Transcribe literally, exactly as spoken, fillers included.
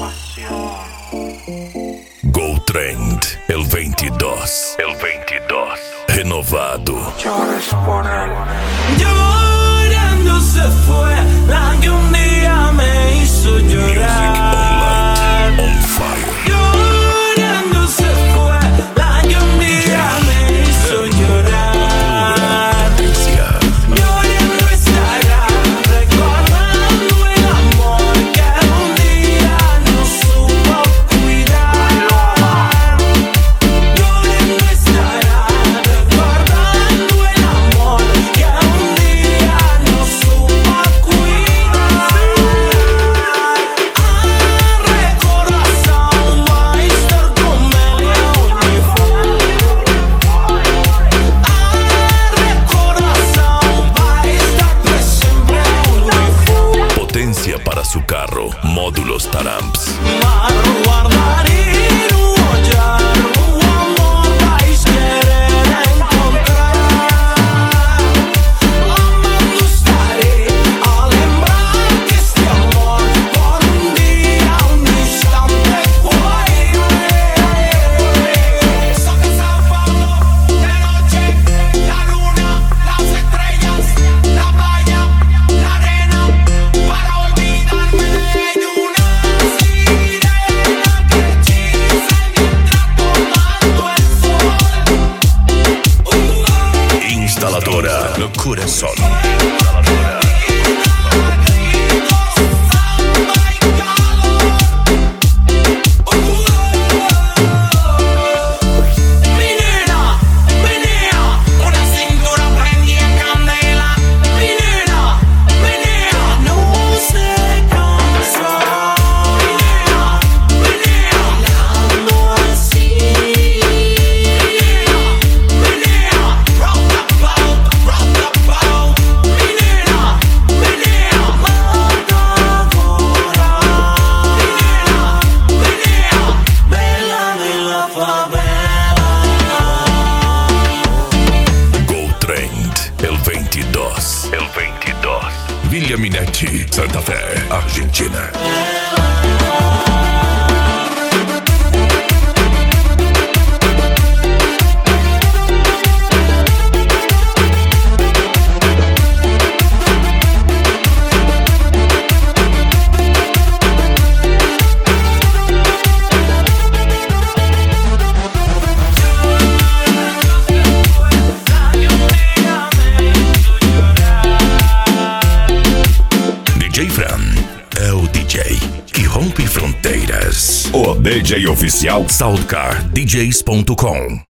Go Trend, el veintidós. El veintidós. Renovado. Llorando se fue la que un día me hizo llorar. Music online, on fire. Llorando se fue la que un día me hizo llorar. Llorando estará recordando el amor que un día no supo cuidar. Llorando estará recordando el amor que un día no supo cuidar. A recordação vai estar com ele onde for. A recordação vai estar pra sempre onde for. Potencia para su carro. Módulos Taramps. Mas guardarei no olhar o amor vais querer encontrar. Amando estarei a lembrar que este amor por um dia, um instante foi. Só que São Paulo, de noche, la luna, las estrellas, la playa, la arena, para olvidarme de una sirena que hechiza mientras tomando el sol. Instaladora No Corazón. Menina, menina, una cintura prendida en candela. Menina, menina, no se cansa. Menina, menina, hablando así. Menina, menina, rock the boat, rock the boat. Menina, menina, matadora. Menina, menina, bella de la favela. Go Trend, el veintidós. El veintidós. Villa Minetti, Santa Fe, Argentina. D J Fran é o D J que rompe fronteiras. O D J oficial Soundcar D Js ponto com.